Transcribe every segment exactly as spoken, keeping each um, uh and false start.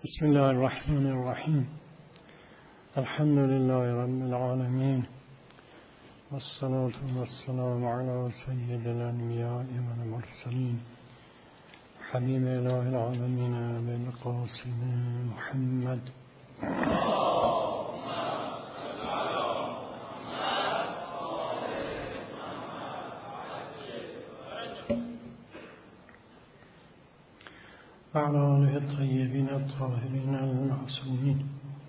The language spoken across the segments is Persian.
بسم الله الرحمن الرحیم. الحمد لله رب العالمین والصلاة والسلام علی سید الانبیاء والمرسلین حبیب اله العالمین بالقاسم محمد. وعلى آله الطيبين الطاهرين المعصومين.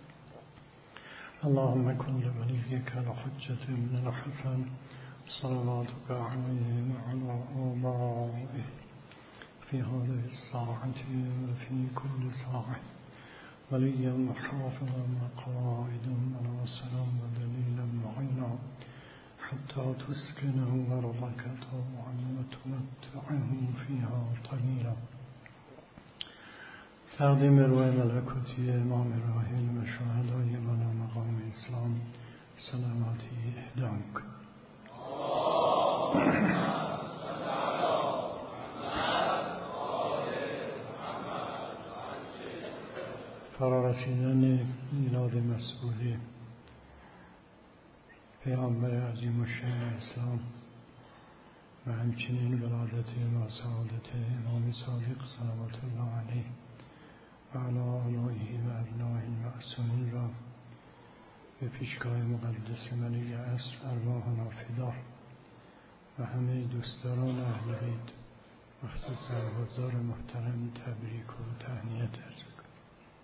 اللهم كن لوليك الحجة ابن الحسن صلواتك عليه وعلى آبائه في هذه الساعة وفي كل ساعة وليا وحافظا وقائدا وناصرا ودليلا معينا حتى تسكنه أرضك طوعا وتمتعه فيها طويلا. تقدیم روح ملکوتی امام راحل و شهدای بالا مقام اسلام سلامتی اهدا می‌کنیم. فرارسیدن میلاد مسعود پیامبر عظیم الشأن اسلام و همچنین ولادت و سعادت امام صادق صلوات الله علیه و علی آلائه و ابنائه المعصومین را به پیشگاه مقدس ملک عصر ارواحنا فدا و همه دوستداران اهل بیت و خصوصا حضار محترم تبریک و تهنیت عرض می‌کنیم.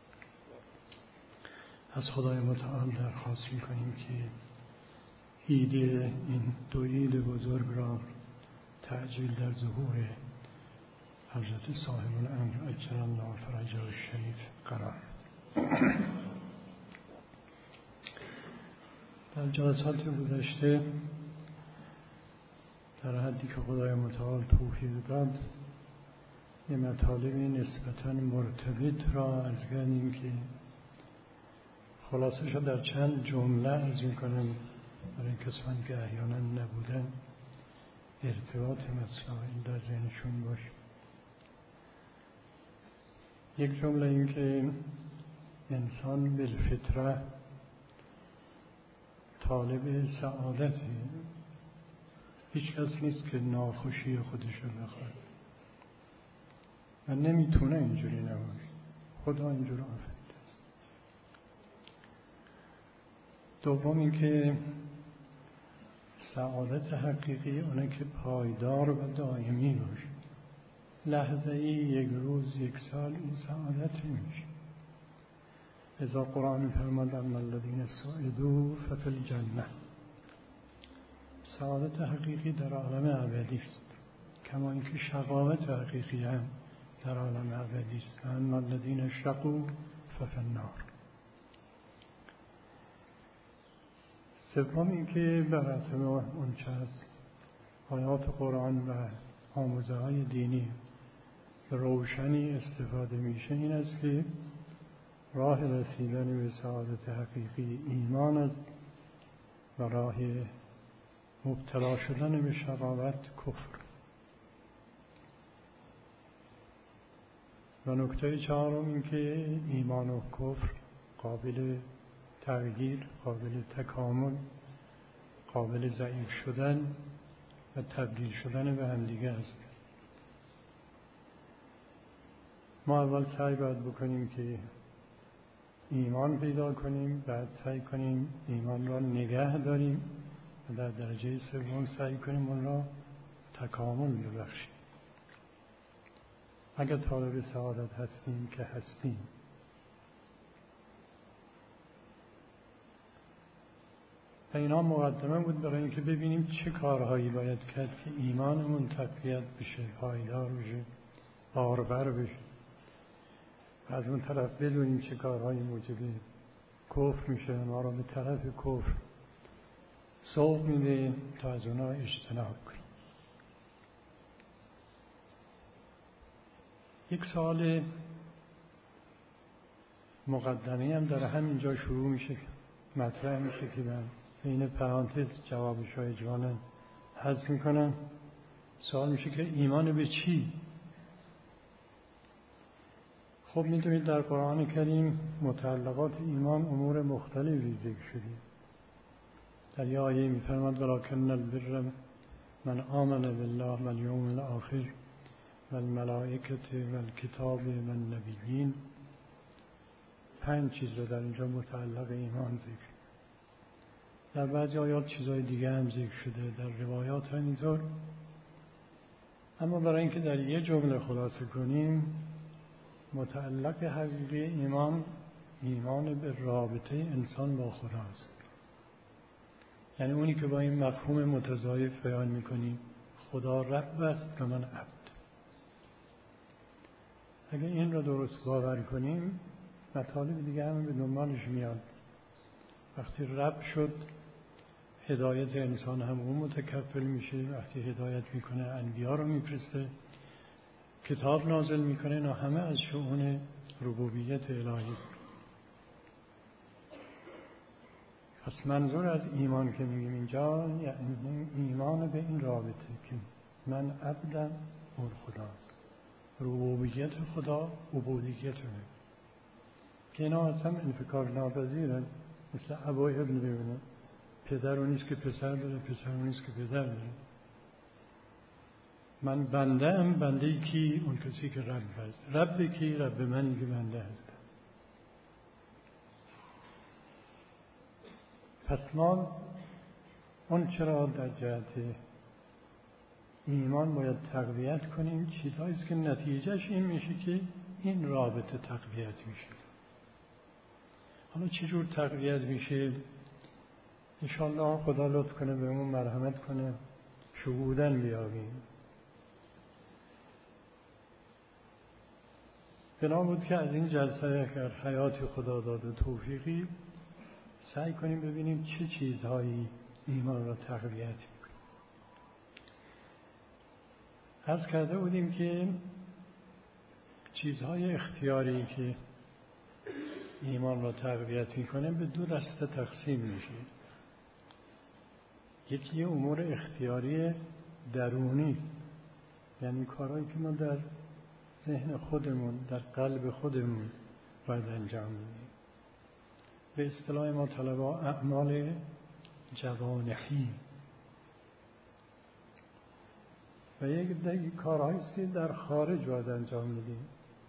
از خدای متعال درخواست می‌کنیم که عید این دو عید بزرگ را تعجیل در ظهور حضرت صاحب الامر عجل الله فرجه الشریف قرار. در جلسات گذشته در حدی که خدای متعال توفیق داد یه مطالبی نسبتاً مرتبط را عرض کردیم که خلاصه شد در چند جمله عرض می‌کنم برای کسانی که احیانا نبودن ارتباط مسائل در ذهنشون باشه. یک جمله این که انسان بالفطره طالب سعادتی، هیچ کس نیست که ناخوشی خودشو بخواد و نمیتونه اینجوری نباشه، خدا اینجور آفریده است. دوم این که سعادت حقیقی اونه که پایدار و دائمی باشه، لحظه ای، یک روز، یک سال این سعادت میشه. اذا قرآن فرماد اما الذین سعدوا ففی الجنه، سعادت حقیقی در عالم ابدی است، کما اینکه شقاوت حقیقی هم در عالم ابدی است. اما الذین شقوا ففی النار. سوم اینکه بر اساس اون چه از آیات قرآن و آموزه های دینی روشنی استفاده میشه این است که راه رسیدن به سعادت حقیقی ایمان است و راه مبتلا شدن به شقاوت کفر. و نکته چهارم این که ایمان و کفر قابل تغییر، قابل تکامل، قابل ضعیف شدن و تبدیل شدن به هم دیگه است. ما اول سعی باید بکنیم که ایمان پیدا کنیم، بعد سعی کنیم ایمان را نگه داریم و در درجه سوم سعی کنیم اون را تکامل ببخشیم. اگر طالب سعادت هستیم که هستیم. و اینا مقدمه بود برای اینکه ببینیم چه کارهایی باید کرد که ایمانمون تقویت بشه، پایدار بشه، بارور بشه. از اون طرف بدونیم چه کارهایی موجب کفر میشه، ما رو به طرف کفر سوق میده تا از اونها اجتناب کنیم. یک سوال مقدمه هم در همینجا شروع میشه، مطرح میشه که من بین پرانتز جوابش های اجمالا حذف میکنم. سوال میشه که ایمان به چی؟ خب میدونید در قرآن کریم متعلقات ایمان امور مختلفی ذکر شده. در یه آیه میفرماد ولکن البر من آمن بالله والیوم الاخر والملائکة والکتاب والنبیین. پنج چیز رو در اینجا متعلق ایمان ذکر. در بعضی آیات چیزهای دیگه هم ذکر شده، در روایات هم اینطور. اما برای اینکه در یه جمله خلاصه کنیم، متعلق حقیقی ایمان ایمان به رابطه انسان با خداست. یعنی اونی که با این مفهوم متضاعف بیان میکنیم خدا رب است و من عبد. اگه این رو درست باور کنیم مطالب دیگه هم به دنبالش میاد. وقتی رب شد هدایت انسان هم اون متکفل میشه. وقتی هدایت میکنه انبیا رو میفرسته، کتاب نازل میکنه، نه همه از شؤون ربوبیت الهی است. پس منظور از ایمان که میگیم اینجا یعنی ایمان به این رابطه که من عبدم اون خداست، ربوبیت خدا عبودیت من، که اینا اصلا انفکار ناپذیره. مثل ابای ابن ببینه، پدر اونیست که پسر داره، پسر اونیست که پدر داره. من بنده ام، بنده ای کی؟ اون کسی که رب هست. رب کی؟ رب منی که بنده هست. پس ما اون چرا در جهت ایمان باید تقویت کنیم چیزهاییست که نتیجهش این میشه که این رابطه تقویت میشه. حالا چجور تقویت میشه؟ انشاءالله خدا لطف کنه بهمون مرحمت کنه شهودن بیابیم. بنا بود که از این جلسه اگر حیات خدا داده توفیقی سعی کنیم ببینیم چه چیزهایی ایمان را تقویت میکنه. عرض کرده بودیم که چیزهای اختیاری که ایمان را تقویت میکنه به دو دسته تقسیم میشه. یکی امور اختیاری درونی است، یعنی کارهایی که ما در ذهن خودمون، در قلب خودمون باید انجام بدیم. به اصطلاح ما طلبا اعمال جوانحی. و یک دیگه کارهایی است که در خارج باید انجام بدیم،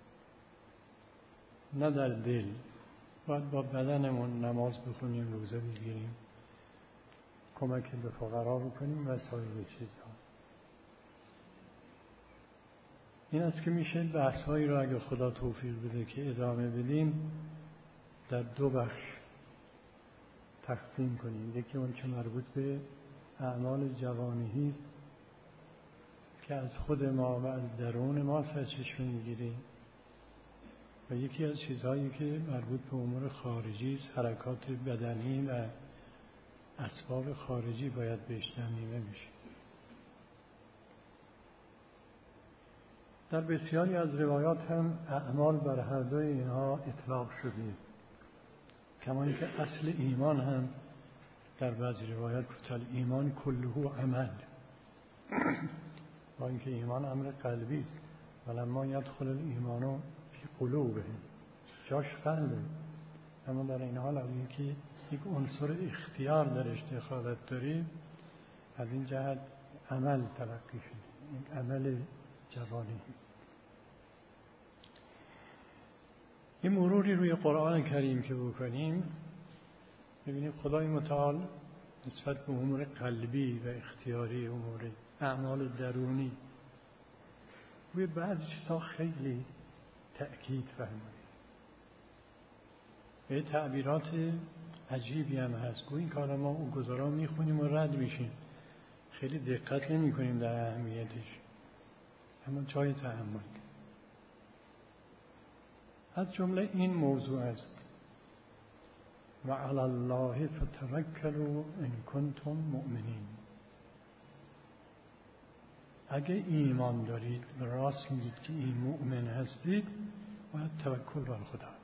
نه در دل. باید با بدنمون نماز بخونیم، روزه بگیریم، کمک به فقرا بکنیم و سایر چیزها. این است که میشه بحث‌هایی را اگه خدا توفیق بده که ادامه بدیم در دو بخش تقسیم کنیم. یکی اون که مربوط به اعمال جوانحی است که از خود ما و از درون ما سرچشمه میگیره، و یکی از چیزهایی که مربوط به امور خارجی است، حرکات بدنی و اسباب خارجی باید بهش ضمیمه میشه. در بسیاری از روایات هم اعمال بر هر دوی اینها اطلاق شده، کما اینکه اصل ایمان هم در بعضی روایات کتل ایمان کله عمل، با اینکه ایمان امر قلبی است. ولما یدخل الایمان فی قلوبهم، جاش قلبه، اما در این حال اون که یک عنصر اختیار درش دخالت داره، از این جهت عمل تلقی شده، این عمل جوانی. این مروری روی قرآن کریم که بکنیم ببینیم خدای متعال نسبت به امور قلبی و اختیاری، امور اعمال درونی، روی بعضی چیزها خیلی تأکید فرموده. به تعبیرات عجیبی هم هست. گویا این کارا ما او گذارا میخونیم و رد میشیم، خیلی دقت نمی کنیم در اهمیتش، اما جای تأمل. از جمله این موضوع است و علی الله فتوکلوا ان کنتم مؤمنین. اگه ایمان دارید و راست میگید که این مؤمن هستید، باید توکل بر خدا کنید.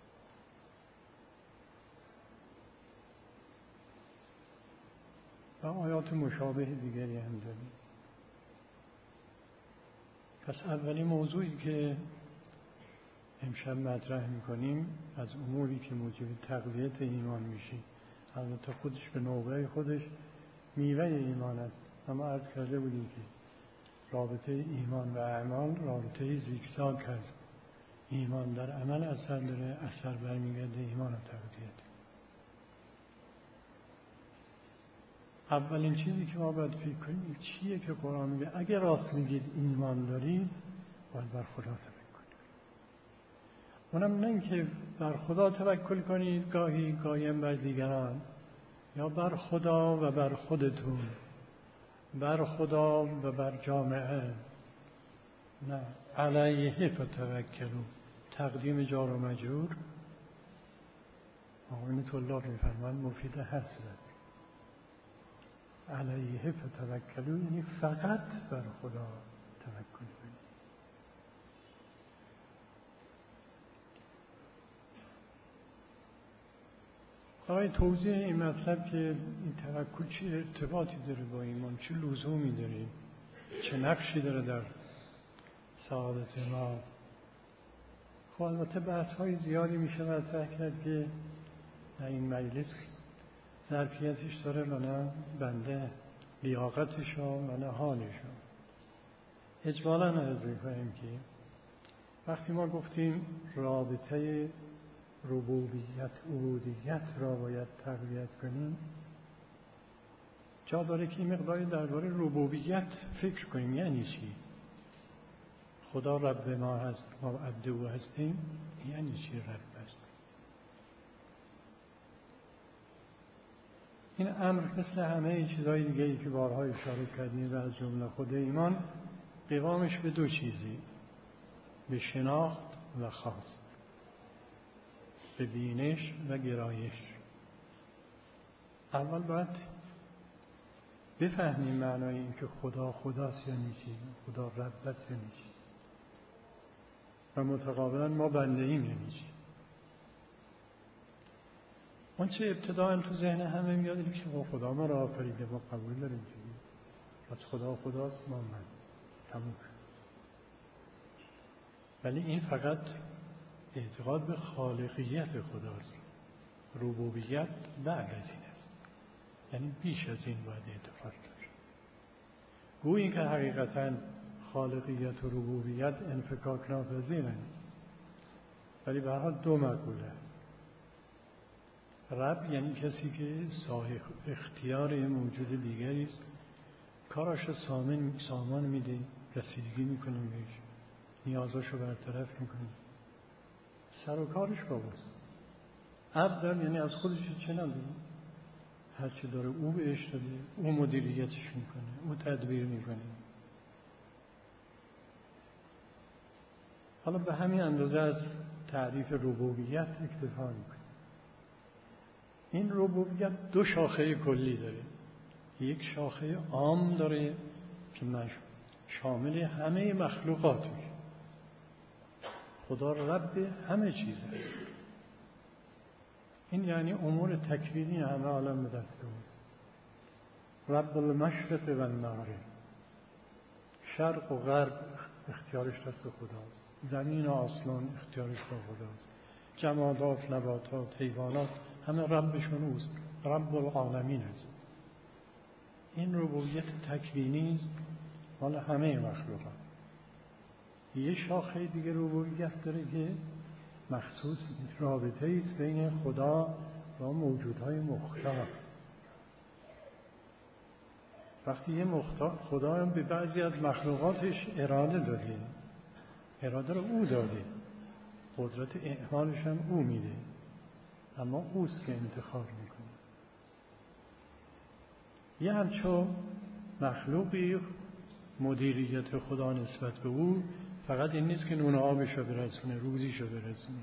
و آیات مشابه دیگری هم داریم. پس اولین موضوعی که امشب مطرح میکنیم از اموری که موجب تقویت ایمان میشه. البته خودش به نوبه خودش میوه ایمان است، اما عرض کرده بودیم که رابطه ایمان و اعمال رابطه زیگزاگ هست. ایمان در عمل اثر داره، اثر برمیگرده ایمان و تقویت. اولین چیزی که ما باید فکر کنیم چیه که قرآن میگه اگه راست میگید ایمان دارید باید بر خدا توکل کنید. اونم نه اینکه بر خدا توکل کنید گاهی قایم بر دیگران، یا بر خدا و بر خودتون، بر خدا و بر جامعه. نه، علیه فتوکلوا، تقدیم جار و مجرور آقایون طلاب میفرمایند مفید حسب است. علیه فتوکلوا یعنی فقط بر خدا توکل کنید. برای توضیح این مطلب که این توکل چه ارتباطی داره با ایمان، چه لزومی داره، چه نقشی داره در سعادت ما. خب البته بحث های زیادی میشه مطرح کرد که در این مجلس ظرفیتش داره و نه بنده لیاقتش و نه حالش. اجمالا عرض کنیم که وقتی ما گفتیم رابطه ربوبیت عبودیت را باید تقویت کنیم، جا داره که این مقداری درباره ربوبیت فکر کنیم. یعنی چی؟ خدا رب ما هست، ما عبد او هستیم. یعنی چی رب هست؟ این امر مثل همه چیزهای دیگه‌ای که بارها اشاره کردیم و از جمله خود ایمان قوامش به دو چیزی، به شناخت و خواست، به بینش و گرایش. اول باید بفهمیم معنای این که خدا خداست یعنی چی، خدا رب است یعنی چی، و متقابلا ما بنده ایم یعنی چی. اون چه ابتداء تو ذهن همه میاد که خدا ما را آفریده، ما قبول داریم که از خدا خداست، ما من تموم. ولی این فقط اعتقاد به خالقیت خداست. ربوبیت بعد از این است، یعنی بیش از این باید اعتقاد داشت. گویی که حقیقتا خالقیت و ربوبیت انفکاک ناپذیرند، ولی به هر حال دو مقوله است. رب یعنی کسی که صاحب اختیار موجود دیگری است، کاراشو سامان سامان میده، رسیدگی میکنه بهش، نیازاشو برطرف میکنه، سر و کارش باباست. عبد یعنی از خودش چه نداره، هر چی داره او بهش داده، او مدیریتش میکنه، او تدبیر میکنه. حالا به همین اندازه از تعریف ربوبیت اکتفا میکنه. این ربوبیت دو شاخه کلی داره. یک شاخه عام داره که شامل همه مخلوقات میشه. خدا رب همه چیز است. این یعنی امور تکوینی همه عالم به دست اوست. رب المشرق و المغرب، شرق و غرب اختیارش دست خداست، زمین و آسمان اختیارش با خداست، جمادات، نباتات، حیوانات همه ربشون اوست. رب العالمین است. این ربوبیت تکوینی است مال همه مخلوقات. یه شاخه دیگه ربوبیت داره که مخصوص رابطه است بین خدا و موجودهای مختار. وقتی یه مختار خدا هم به بعضی از مخلوقاتش اراده داده، اراده رو او داده، قدرت اعمالش هم او میده، اما اوست که انتخاب میکنه. یه همچون مخلوقی مدیریت خدا نسبت به او فقط این نیست که نون آبش رو برسونه، روزیش رو برسونه.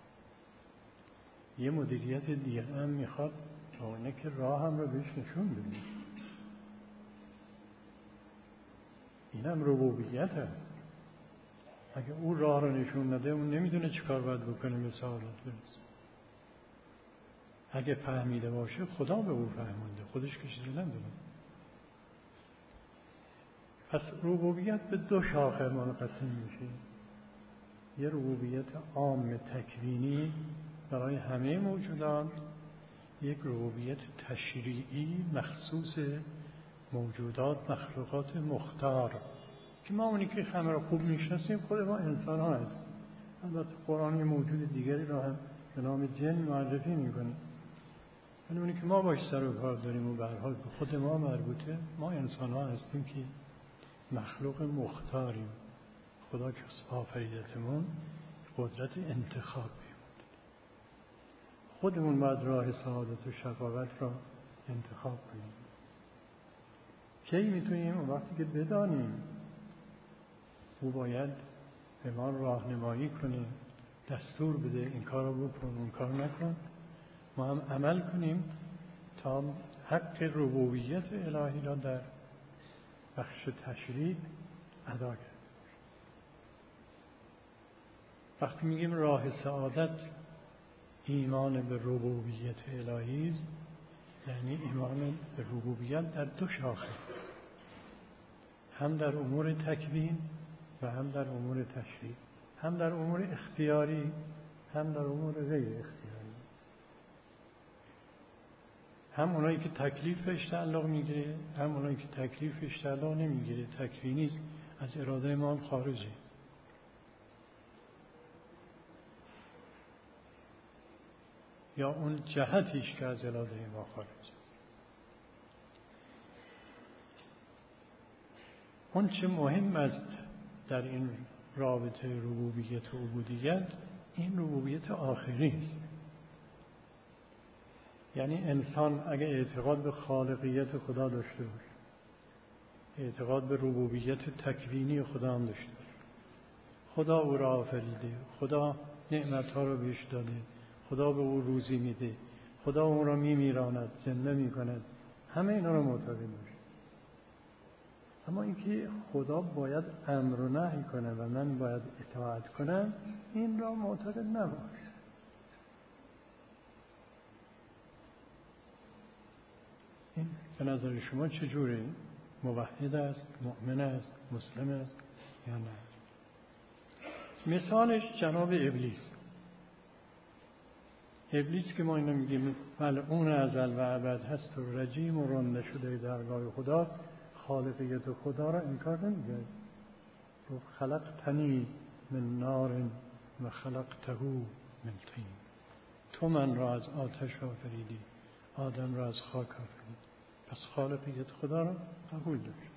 یه مدیریت دیگه هم میخواد تا اونه که راه هم رو بهش نشون بده. این هم ربوبیت هست. اگه او راه رو نشون نده اون نمیدونه چی کار باید بکنه به سعادت برسه. اگه فهمیده باشه خدا به او فهمونده، خودش که چیزی نداره. پس ربوبیت به دو شاخه منقسم میشه. یه ربوبیت عام تکوینی برای همه موجودات، یک ربوبیت تشریعی مخصوص موجودات مخلوقات مختار که ما اونی که همه رو خوب میشناسیم خود ما انسان ها هست. البته قرآن یه موجود دیگری را هم به نام جن معرفی میکنه، ولی اونی که ما باش سر و کار داریم و به هر حال به خود ما مربوطه، ما انسان ها هستیم که مخلوق مختاریم. خدا که آفریدتمون قدرت انتخاب بیمود، خودمون باید راه سعادت و شقاوت را انتخاب کنیم. کی میتونیم؟ اون وقتی که بدانیم او باید به ما راهنمایی کنه، دستور بده این کار رو بکن اون کار نکن، ما هم عمل کنیم تا حق ربوبیت الهی را در بخش تشریع ادا کرد. وقتی میگیم راه سعادت ایمان به ربوبیت الهی است، یعنی ایمان به ربوبیت در دو شاخه، هم در امور تکوین و هم در امور تشریع، هم در امور اختیاری هم در امور غیر اختیاری. هم اونایی که تکلیفش تعلق میگیره، هم اونایی که تکلیفش تعلق نمیگیره، تکوینی است، از اراده ما هم خارجه. یا اون جهتیش که از اراده ما خارج است. اون چه مهم است در این رابطه ربوبیت و عبودیت، این ربوبیت آخری است. یعنی انسان اگه اعتقاد به خالقیت خدا داشته باشه، اعتقاد به ربوبیت تکوینی خدا هم داشته باشه، خدا او را آفریده، خدا نعمتها را بهش داده، خدا به او روزی میده، خدا اون را میمیراند، زنده میکند، همه اینا را معتقد باشه. اما اینکه خدا باید امر و نهی کنه و من باید اطاعت کنم، این را معتقد نباش. این به نظر شما چجوره؟ موحد است، مؤمن است، مسلم است یا نه؟ مثالش جناب ابلیس. ابلیس که ما اینو میگیم ملعون ازل و ابد هست و رجیم و رنده شده درگاه خداست، خالقیت خدا را انکار نمی‌کنه. گفت خلقتنی من نار و خلقته من طین. تو من را از آتش آفریدی، آدم را از خاک آفریدی. پس خالقیت خدا را قبول داشت.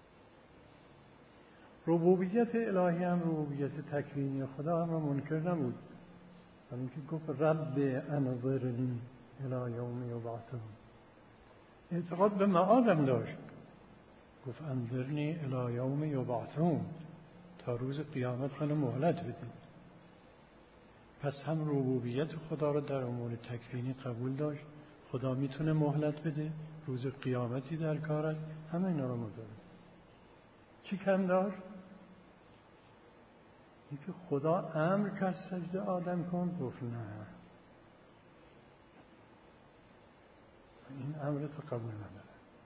ربوبیت الهی هم ربوبیت تکوینی خدا هم را منکر نبود، ولی اینکه گفت رب انظرنی الی یوم یبعثون، اعتقاد به معادم داشت. گفت انظرنی الی یوم یبعثون، تا روز قیامت منو مهلت بدید. پس هم ربوبیت خدا را در امور تکوینی قبول داشت، خدا میتونه مهلت بده، روز قیامتی در کار است، همه اینا رو مداره. چی کم داشت؟ اینکه خدا امر کرد سجده آدم کن، گفت نه، این امر تو قبول نداره.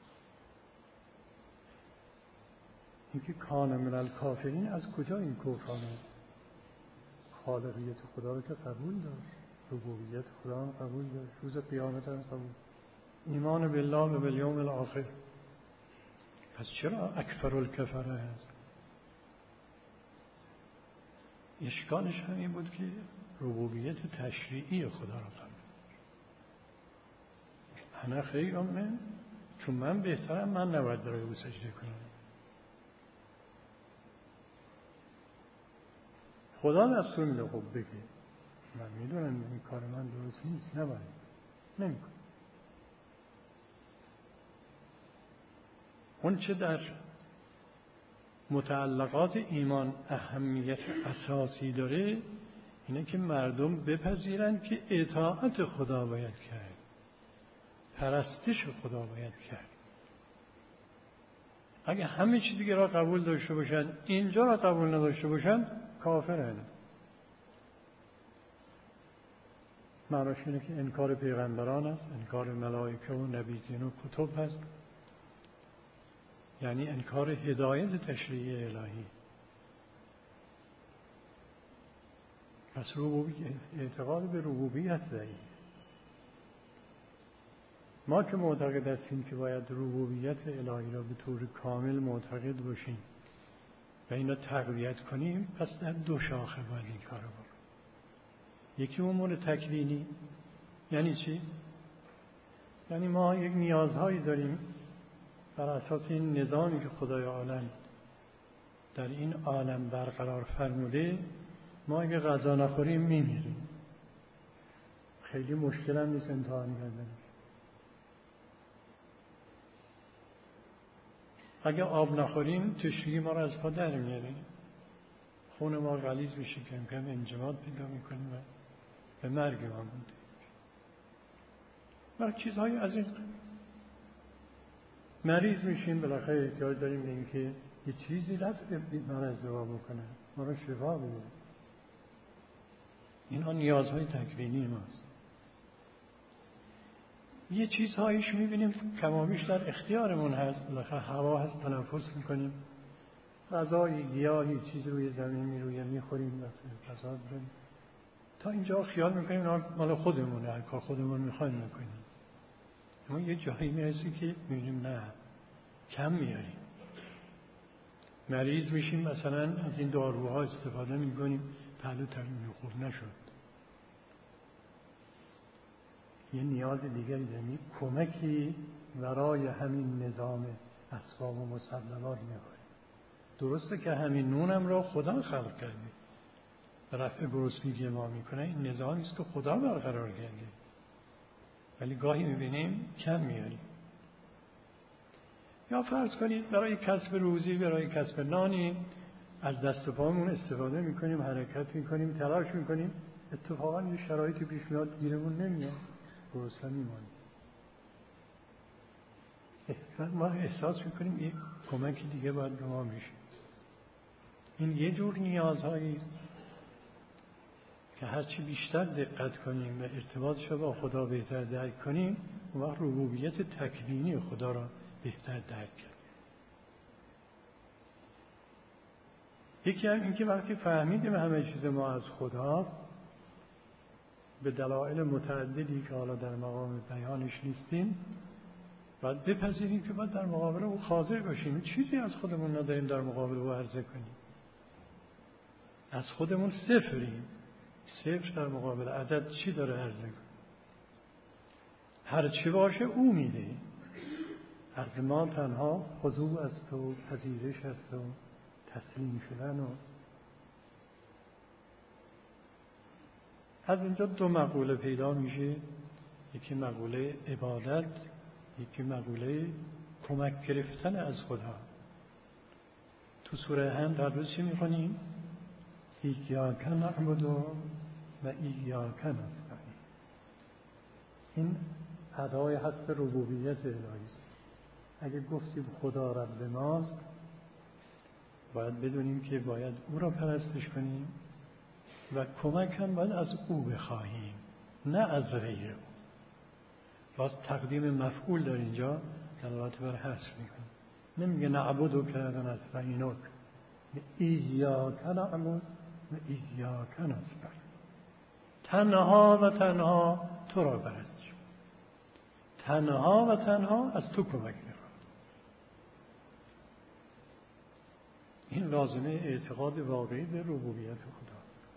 اینکه کان من الکافرین، از کجا این کفر آمد؟ خالقیت خدا رو که قبول داشت، ربوبیت خدا رو قبول داشت، روز قیامت هم قبول، ایمان بالله و بالیوم الاخر. پس چرا اکفر الکفره هست؟ اشکالش همین بود که ربوبیت تشریعی خدا را قبول داشت. انا خیر من، چون من بهترم، من نباید برای او سجده کنم. خدا دستور میده خب بگی، من میدونم این کار من درست نیست، نباید، نمیکنم. اون چه در متعلقات ایمان اهمیت اساسی داره اینه که مردم بپذیرند که اطاعت خدا باید کرد، پرستش خدا باید کرد. اگه همه چیز دیگه را قبول داشته باشن، اینجا را قبول نداشته باشن، کافرن. معناش اینه که انکار پیغمبران است، انکار ملائکه و نبیین و کتب هست، یعنی انکار هدایت تشریعی الهی. پس ربوبیت، اعتقاد به ربوبیت ضعیف. ما که معتقد هستیم که باید ربوبیت الهی را به طور کامل معتقد باشیم و این را تقویت کنیم، پس در دو شاخه باید این کار رو بکنیم. یکی امور تکوینی. یعنی چی؟ یعنی ما یک نیازهایی داریم بر اساس این نظامی که خدای عالم در این عالم برقرار فرموده. ما اگه غذا نخوریم میمیریم. خیلی مشکل هم نیست امتحان کردن. اگه آب نخوریم تشنگی ما رو از پا در میاره، خون ما غلیظ میشه، کم کم انجماد پیدا میکنیم و به مرگ ما مونده و چیزهای از این. مریض میشیم، بالاخره احتیاج داریم به اینکه یه چیزی لطف ما رو ازدوا بکنه، ما رو شفا بده. اینها نیازهای تکوینی ماست. یه چیزهایش میبینیم کمابیش در اختیارمون هست. بالاخره هوا هست، تنفس میکنیم، غذای گیاهی چیز روی زمین میرویه میخوریم و غذا داریم. تا اینجا خیال میکنیم مال خودمونه، هر کار خودمون میخوایم میکنیم. اما یه جایی میرسی که میبینیم نه، کم میاریم. مریض میشیم، مثلا از این داروها استفاده میکنیم، پهلو ترمیم خوب نشد. یه نیاز دیگری داریم، یه کمکی برای همین نظام اسباب و مسببات میخوایم. درسته که همین نونم را خدا خلق کرده، رفع گرسنگی ما میکنه، این نظامی است که خدا برقرار کرده، ولی گاهی میبینیم کم میاریم. یا فرض کنید برای کسب روزی، برای کسب نانی از دست و پامون استفاده میکنیم، حرکت میکنیم، تلاش میکنیم، اتفاقا یه شرایطی پیش میاد گیرمون نمیاد، گرسنه میمونیم. ما احساس میکنیم یک کمک دیگه باید به ما میشه. این یه جور نیازهایی است که هرچی بیشتر دقت کنیم و ارتباطش رو با خدا بهتر درک کنیم، اون وقت ربوبیت تکوینی خدا را بهتر درک کنیم. یکی هم این که وقتی فهمیدیم همه چیز ما از خداست، به دلایل متعددی که حالا در مقام بیانش نیستیم، باید بپذیریم که باید در مقابل او خاضع باشیم. چیزی از خودمون نداریم در مقابل او عرضه کنیم. از خودمون صفریم. صفر در مقابل عدد چی داره عرضه کنیم؟ هر چی باشه او میده. از ما تنها خضوع است و پذیرش است و تسلیم شدن. و از اینجا دو مقوله پیدا میشه، یکی مقوله عبادت، یکی مقوله کمک گرفتن از خدا. تو سوره حمد در روز چی میخونیم؟ ایاک نعبد و ایاک نستعین. این ادای حق ربوبیت الهی است. اگه گفتیم خدا رب ماست، باید بدونیم که باید او را پرستش کنیم و کمک هم باید از او بخواهیم، نه از غیر او. باز تقدیم مفعول در اینجا دلالت بر حصر میکنه. نمیگه نعبدو که نستعینک، ایاک نعبد و ایاک نستعین. تنها و تنها تو را پرستش، تنها و تنها از تو کمک میخوام. این لازمه اعتقاد واقعی به ربوبیت خداست.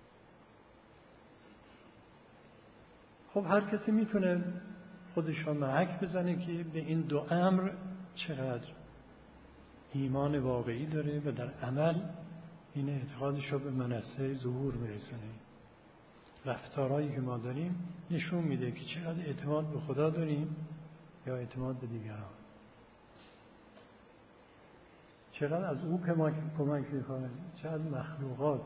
خب هر کسی میتونه خودش را محک بزنه که به این دو امر چقدر ایمان واقعی داره و در عمل این اعتقادش را به منصه ظهور میرسونه. رفتارهایی که ما داریم نشون میده که چقدر اعتماد به خدا داریم یا اعتماد به دیگران. چقدر از او کمک کمک میکنه، چقدر مخلوقات.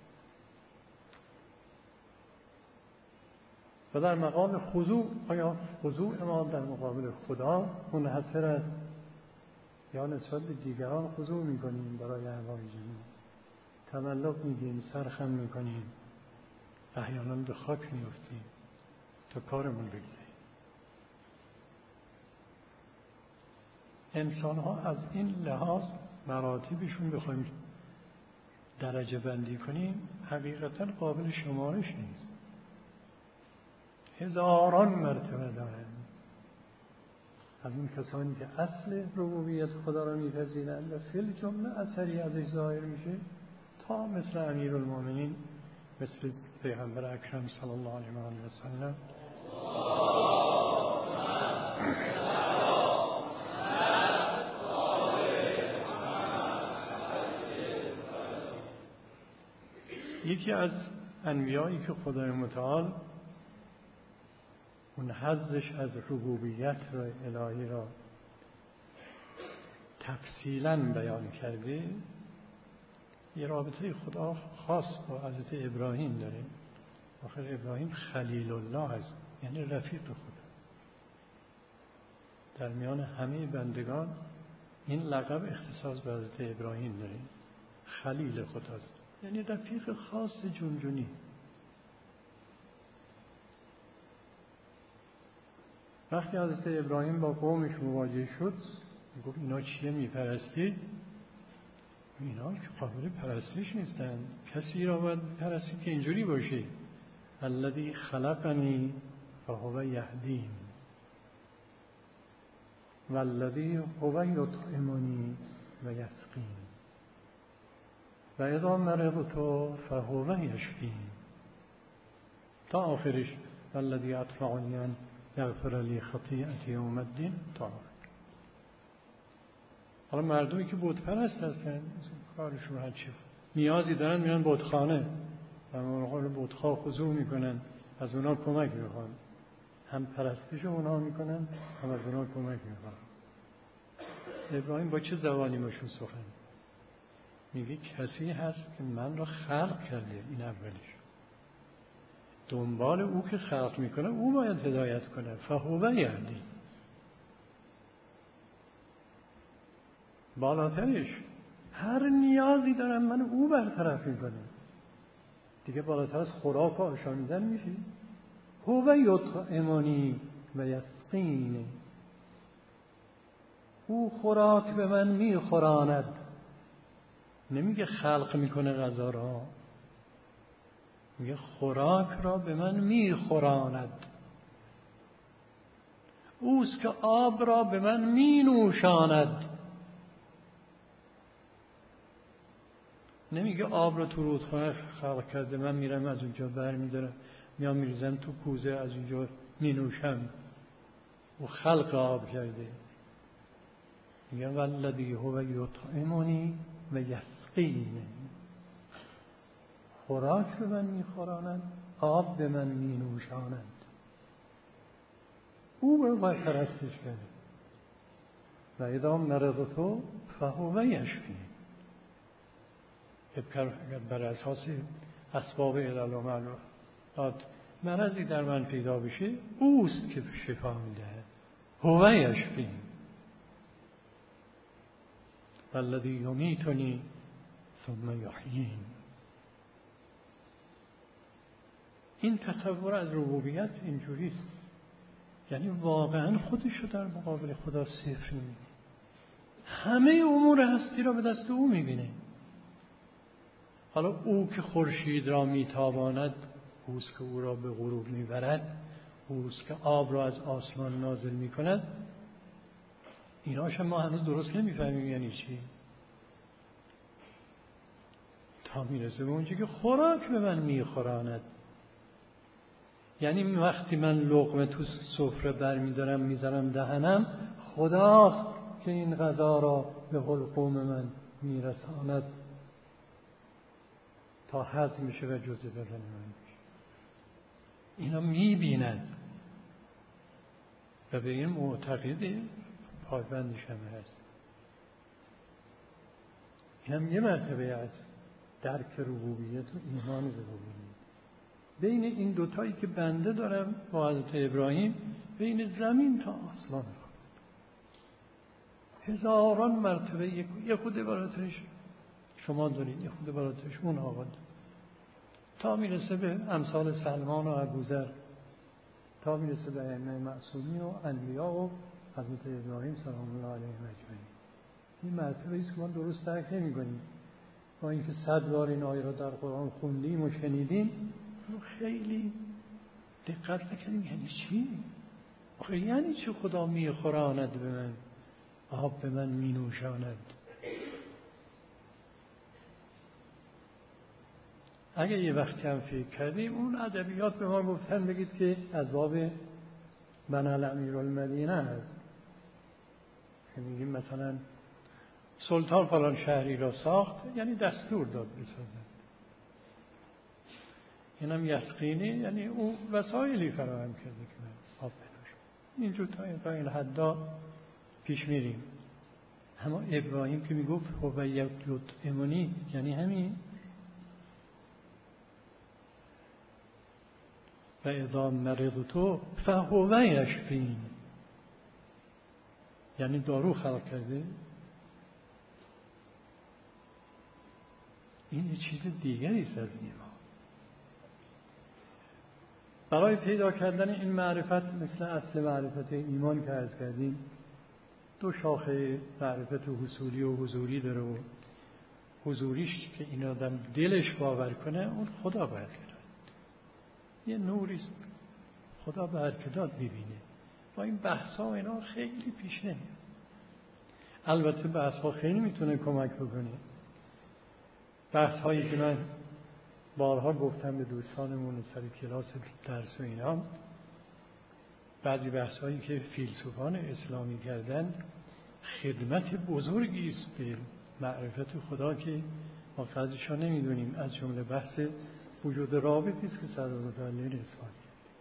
و در مقام خضوع، آیا خضوع ما در مقابل خدا منحصر است یا نسبت به دیگران خضوع میکنیم؟ برای حوایجمون تملق میدیم، سرخم میکنیم، احیانا به خاک میفتیم تا کارمون بگذاریم. انسان ها از این لحاظ مراتبشون بخوایم درجه بندی کنیم حقیقتا قابل شمارش نیست. هزاران مرتبه دارن از اون کسانی که اصل ربوبیت خدا را میپذیرند و فی الجمله اثری ازش ظاهر میشه تا مثل امیرالمومنین، مثل پیغمبر اکرم صلی الله علیه و سلم. یکی از انبیایی که خدای متعال اون حظش از ربوبیت را الهی را تفصیلاً بیان کرده، یه رابطه خدا خاص با حضرت ابراهیم داره. آخر ابراهیم خلیل الله هست، یعنی رفیق خدا. در میان همه بندگان این لقب اختصاص به حضرت ابراهیم داره، خلیل خداست، یعنی رفیق خاص جونجونی. وقتی حضرت ابراهیم با قومش مواجه شد گفت اینا چیه میپرستید؟ اینا که قابل پرستش نیستن، کسی را باید پرستید که اینجوری باشه. الذی خلقنی فهو یهدین والذی هو یطعمنی و یسقین و اذا مرضت فهو یشفین تا آخرش. والذی اطمع ان یغفر لی خطیئتی یوم الدین تا آخر. حالا مردمی که بت پرست هستن کارشون هر چی نیازی دارن میرن بتخانه و مراقب بتخواه خضوع میکنن، از اونا کمک میخوان، هم پرستش اونا میکنن هم از اونا کمک میخوان. ابراهیم با چه زبانی باشون سخن میگه؟ کسی هست که من را خلق کرده، این اولش. دنبال او که خلق میکنه او باید هدایت کنه. فهو یهدی. بالاترش هر نیازی دارم من او برطرف میکنه. دیگه بالاتر از خوراک و آشامیدن میشه. هو یطعمنی و یسقین. او خوراک به من میخوراند. نمیگه خلق میکنه غذا را، میگه خوراک را به من میخوراند. اوست که آب را به من مینوشاند. نمیگه آب را تو رودخانه خلق کرده، من میرم از اونجا بر میدارم میام میریزم تو کوزه از اونجا مینوشم. او خلق آب کرده. میگه والذی هو یطعمنی و یسقین. خوراک به من میخورانند، آب به من مینوشانند. او به باید پرستش کرده. و اذا مرضت فهو یشفین. اگر بر اساس اسباب علل و معلومات مرضی در من پیدا بشه اوست که شفا میده. هو یشفین. والذی یمیتنی ثم یحیین. این تصور از ربوبیت اینجوریست، یعنی واقعا خودش رو در مقابل خدا صفر می‌بینه، همه امور هستی را به دست او می‌بینه. حالا او که خورشید را میتاباند، اوست که او را به غروب میبرد، اوست که آب را از آسمان نازل میکند، ایناش ما هنوز درست نمیفهمیم یعنی چی. تا میرسه به اونجا که خوراک به من میخوراند، یعنی وقتی من لقمه تو سفره بر میدارم میذارم دهنم، خداست که این غذا را به حلقوم من میرساند تا هضم بشه و جزء بدن من بشه. اینا میبیند و به این معتقده پایبندش هم هست. این هم یه مرتبه از درک ربوبیت و ایمان ربوبیت. بین این دوتایی که بنده دارم با حضرت ابراهیم، بین زمین تا آسمان خواست هزاران مرتبه، یک خود بالاترش شما دارید، یک خود بالاترش اون آقا دارید، تا میرسه به امثال سلمان و ابوذر، تا میرسه به ائمه معصومین و انبیا و حضرت ابراهیم سلام الله علیه اجمعین. این مرتبه است که ما درست درک نمی‌کنیم. با اینکه صد بار این آیه را در قرآن خوندیم و شنیدیم خیلی دقت نکردیم یعنی چی؟ آخه یعنی چه خدا میخوراند به من، آب به من مینوشاند؟ اگه یه وقتی هم فکر کردیم اون ادبیات به ما گفتن بگید که از باب بنی امیرالمدینه هست، که میگیم مثلا سلطان فلان شهری را ساخت یعنی دستور داد بسازد. اینم یسقینی یعنی او وسایلی فراهم کرده که من آب بنوشم. اینجور تا این تا این حدا پیش میریم. اما ابراهیم که میگفت هو یطعمنی یعنی همین. و اذا مرضت فهو یشفین، یعنی دارو خلق کرده. این یه چیز دیگری است از ایمان. برای پیدا کردن این معرفت مثل اصل معرفت ایمان که عرض کردیم دو شاخه معرفت حصولی و حضوری داره و حضوریش که این آدم دلش باور کنه اون خدا برکه داد، یه نوریست خدا برکه داد ببینه. با این بحثا و اینا خیلی پیش نمیاد. البته بحثا خیلی میتونه کمک بکنه. بحث هایی که من بارها گفتم به دوستانمون سر کلاس درس و اینا، بعضی بحث هایی که فیلسوفان اسلامی کردن خدمت بزرگی است به معرفت خدا که ما قدرش نمیدونیم. از جمله بحث وجود رابطی است که سرالمتعالی اسلام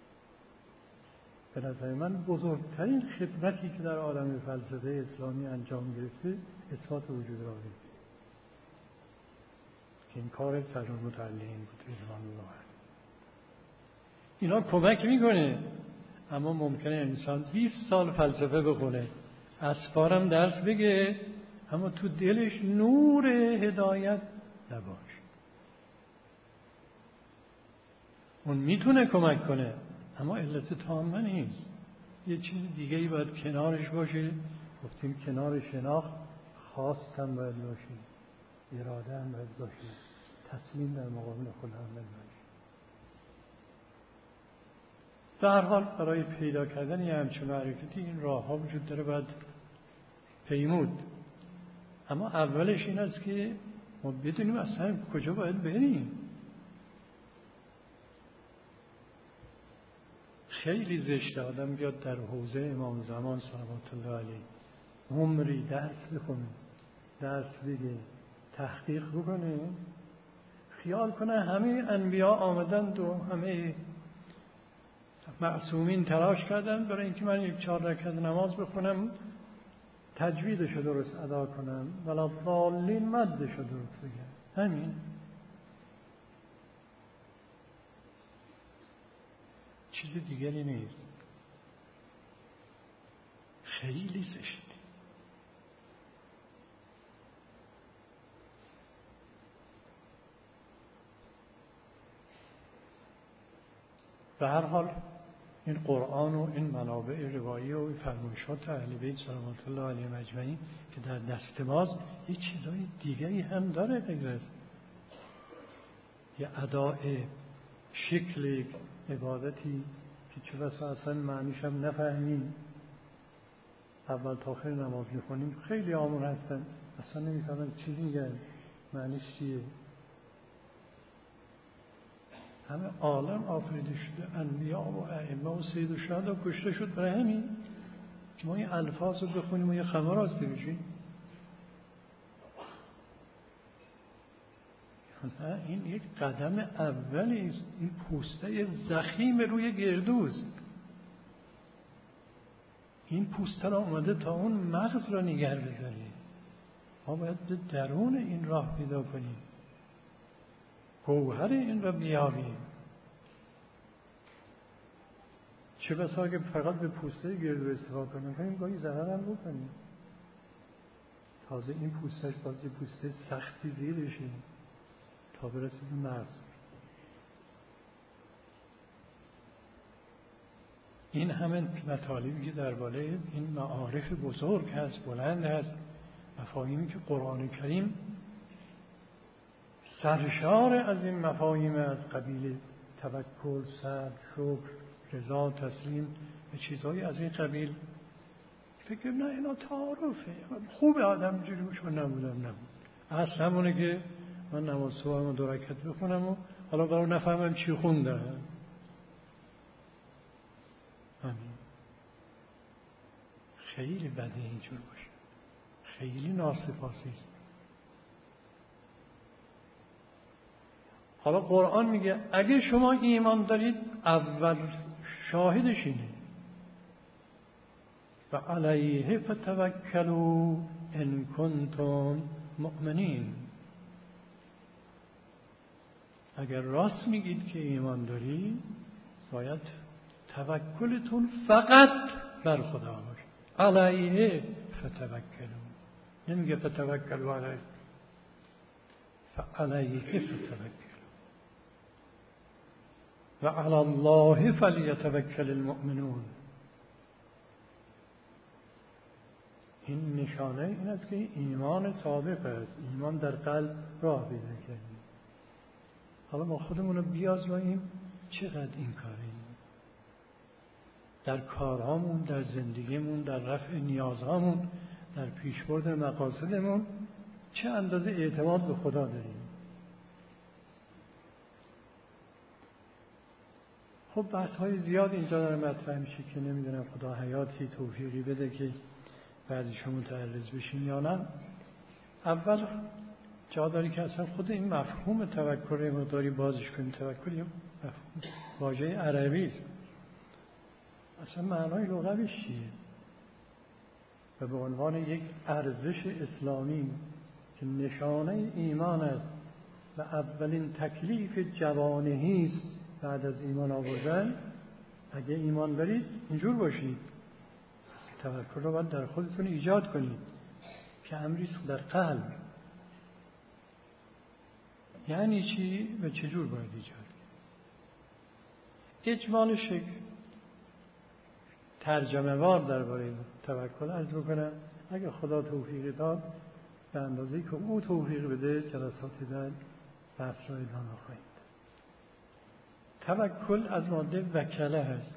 به نظر من بزرگترین خدمتی که در عالم فلسفه اسلامی انجام گرفته اثبات وجود رابطی. این کار سرالمتعالیین بود رضوان الله. اینا کمک میکنه، اما ممکنه انسان بیست سال فلسفه بخونه، اسفارم درس بگه، اما تو دلش نور هدایت نباشه. اون میتونه کمک کنه اما علت تامه نیست. یه چیز دیگه ای باید کنارش باشه. گفتیم کنار شناخت خواستم باید باشه، اراده هم باید باشه، تسلیم در مقابل خدا هم باید باشه. در حال برای پیدا کردن یه همچه معرفتی این راه ها وجود داره، باید پیمود. اما اولش این است که ما بدونیم اصلا کجا باید بریم. خیلی زشته آدم بیاد در حوزه امام زمان صلوات الله علیه عمری درس بخونه، درس بگه، تحقیق بکنه، خیال کنه همه انبیا آمدند و همه معصومین تلاش کردن برای اینکه من یک چهار رکعت نماز بخونم تجویدش رو درست ادا کنم ولا ضالین مدش رو درست بگم. همین چیز دیگری نیست. خیلی زشت. به هر حال این قرآن و این منابع روایی و فرمایشات اهل بیت صلوات الله علیهم اجمعین که در دست ماست یه چیزای دیگری هم داره غیر از یه اداء شکل عبادتی که چه بسا اصلا معنیش هم نفهمیم. اول تا آخر نماز میخونیم خیلی آمون هستن اصلا نمیفهمن چی میگن، معنیش چیه. همه عالم آفریده شده، انبیا و ائمه و سید و شهدا کشته شد برای همین که ما این الفاظ رو بخونیم و یه خبر راسته بشیم. این یک قدم اولی است. این پوسته زخیم روی گردوست. این پوسته را اومده تا اون مغز را نگه بداره. ما باید به درون این راه پیدا کنیم، گوهر این را بیابیم. چه بسا که فقط به پوسته گردو استفاده کنیم کنیم گاهی ضرر هم بکنیم. تازه این پوستش باز یه پوسته سختی زیرشه تا برسید به مغز. این همه مطالبی که درباره این معارف بزرگ هست، بلند هست، مفاهیمی که قرآن کریم سرشار از این مفاهیم از قبیل توکل، صبر، شکر، رضا، تسلیم به چیزهای از این قبیل. فکر نه اینا تعارفه، خوب آدم اینجوری باشه. من نبودم نبود اصلا همونه که من نماز صبحم دو رکعت بخونم و حالا برای نفهمم چی خوندم. همین خیلی بده اینجور باشه، خیلی ناسپاسی است. حالا قرآن میگه اگه شما ایمان دارید اول شاهدش اینه و علیه فتوکلوا ان کنتم مؤمنین. اگر راست میگید که ایمان دارید باید توکلتون فقط بر خدا باشه. علیه فتوکلوا، نمیگه فتوکلوا علیه، فعلیه فتوکلوا و علی الله فلیتوکل المؤمنون. این نشانه این است که ایمان صادق است، ایمان در قلب راه پیدا کرده. حالا ما خودمون رو بیازماییم چقدر این کاریم در کارهامون، در زندگیمون، در رفع نیازهامون، در پیشبرد مقاصدمون چه اندازه اعتماد به خدا داریم. خب بحث های زیاد اینجا داره مطرح میشه که نمیدونم خدا حیاتی توفیقی بده که بعضیشون متعرض بشین یا نه. اول جا داری که اصلا خود این مفهوم توکل مقداری بازش کنیم. توکل یه مفهوم واژه عربی است، اصلا معنای لغویش چیه و به عنوان یک ارزش اسلامی که نشانه ایمان است و اولین تکلیف جوانهی است بعد از ایمان آوردن. اگه ایمان دارید اینجور باشید، توکل رو باید در خودتون ایجاد کنید که امری است در قلب. یعنی چی و چجور باید ایجاد کنید؟ اجمال شکل ترجمه وار درباره توکل عرض بکنم. اگه خدا توفیق داد به اندازه‌ای که او توفیق بده جلساتی در بحث را ادامه خواهیم. توکل از ماده وکله هست.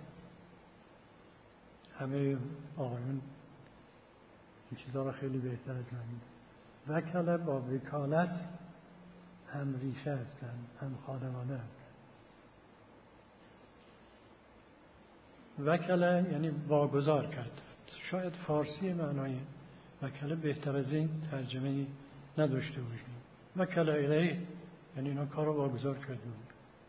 همه آقایون این چیزها را خیلی بهتر از من می‌دونن. وکله با وکالت هم ریشه هستند، هم خانوانه هستند. وکله یعنی واگذار کرد. شاید فارسی معنای وکله بهتر از این ترجمه نداشته باشیم. وکله الیه یعنی اینا کار رو واگذار کرده بود.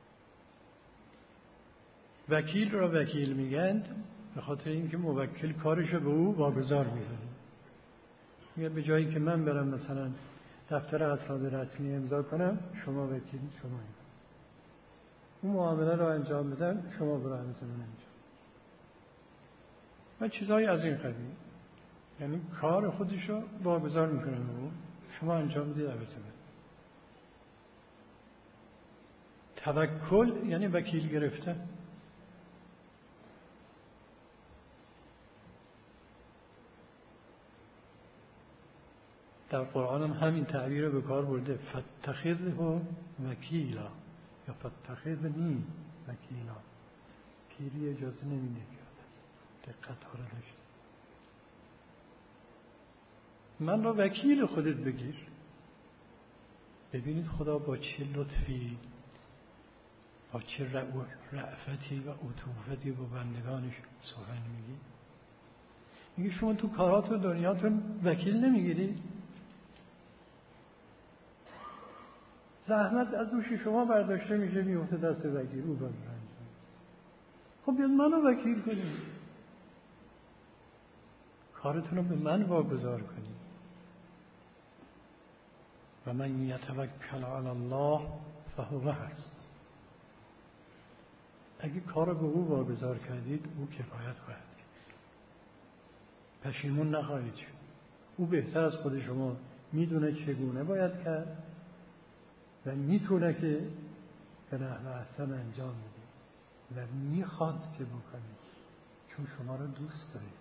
وکیل را وکیل میگند به خاطر اینکه موکل کارش رو به او واگذار میکنه. میگه به جایی که من برم مثلا دفتر اسناد رسمی امضا کنم، شما وکیل شما اون معامله را انجام بدن، شما برو عوض من انجام. و چیزایی از این قبیل، یعنی کار خودش رو واگذار میکنه به او، شما انجام بدید عوض من. توکل یعنی وکیل گرفتن. در قرآن هم همین تعبیر رو به کار برده، فتخذه وکیلا یا فتخذنی وکیلا. پیری اجازه نمیده که دقت ها رو داشته. من را وکیل خودت بگیر. ببینید خدا با چه لطفی، با چه رأفتی و عطوفتی با بندگانش سخن میگی. میگه شما تو کارات و دنیاتون وکیل نمیگیری؟ زحمت از دوش شما برداشته میشه میفته دست وکیل، او باید انجام. خب بیاد منو وکیل کنید، کارتون رو به من واگذار کنید. و من یتوکل علی الله فهو حسبه. اگه کار رو به او واگذار کردید او کفایت خواهد کرد، پشیمون نخواهید شد. او بهتر از خود شما میدونه چگونه باید کرد و میتونه که به نحو احسن انجام بده و میخواد که بکنید، چون شما رو دوست دارید.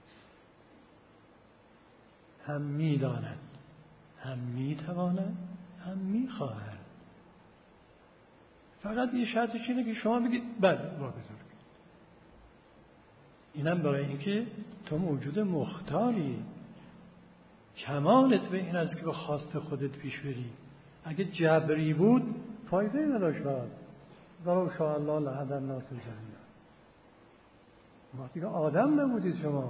هم میداند هم میتواند هم میخواهند. فقط یه شرطش اینه که شما بگید بله واگذار کنید. اینم برای اینکه تو موجود مختاری، کمالت به این است که به خواست خودت پیش بری. اگه جبری بود فایده نداشت. بعد ولو شاء الله لهدی الناس جمیعا. وقتی که آدم نبودید شما،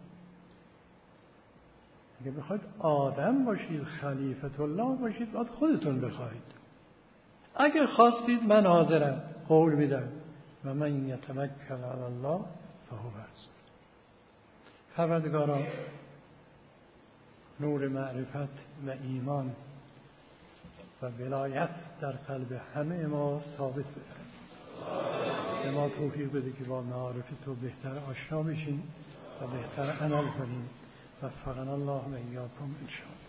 اگه بخواید آدم باشید، خلیفت الله باشید، باید خودتون بخواید. اگه خواستید من حاضرم، قول میدم و من یتوکل علی الله فهو حسبه. پروردگارا نور معرفت و ایمان و ولایت در قلب همه ما ثابت بده. به ما توفیق بده که با معارف تو بهتر آشنا بشیم و بهتر عمل کنیم. وفقنا الله و ایاکم ان شاء الله.